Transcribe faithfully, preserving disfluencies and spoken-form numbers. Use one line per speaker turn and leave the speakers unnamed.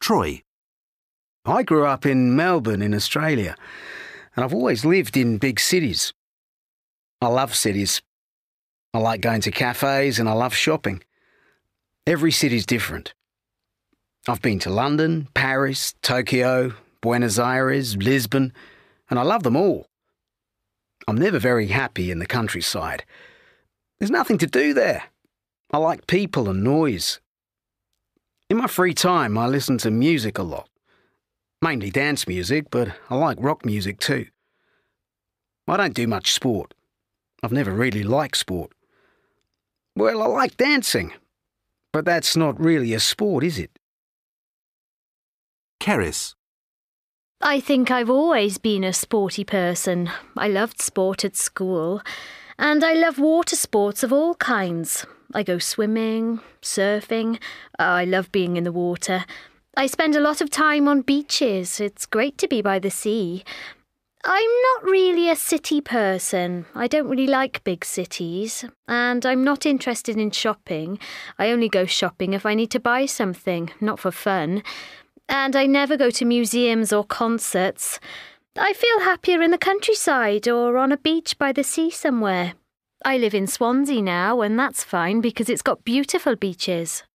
Troy.
I grew up in Melbourne in Australia, and I've always lived in big cities. I love cities. I like going to cafes and I love shopping. Every city's different. I've been to London, Paris, Tokyo, Buenos Aires, Lisbon, and I love them all. I'm never very happy in the countryside. There's nothing to do there. I like people and noise. In my free time, I listen to music a lot. Mainly dance music, but I like rock music too. I don't do much sport. I've never really liked sport. Well, I like dancing, but that's not really a sport, is it?
Keris.
I think I've always been a sporty person. I loved sport at school, and I love water sports of all kinds. I go swimming, surfing. Oh, I love being in the water. I spend a lot of time on beaches. It's great to be by the sea. I'm not really a city person. I don't really like big cities, and I'm not interested in shopping. I only go shopping if I need to buy something, not for fun. And I never go to museums or concerts. I feel happier in the countryside or on a beach by the sea somewhere. I live in Swansea now, and that's fine because it's got beautiful beaches.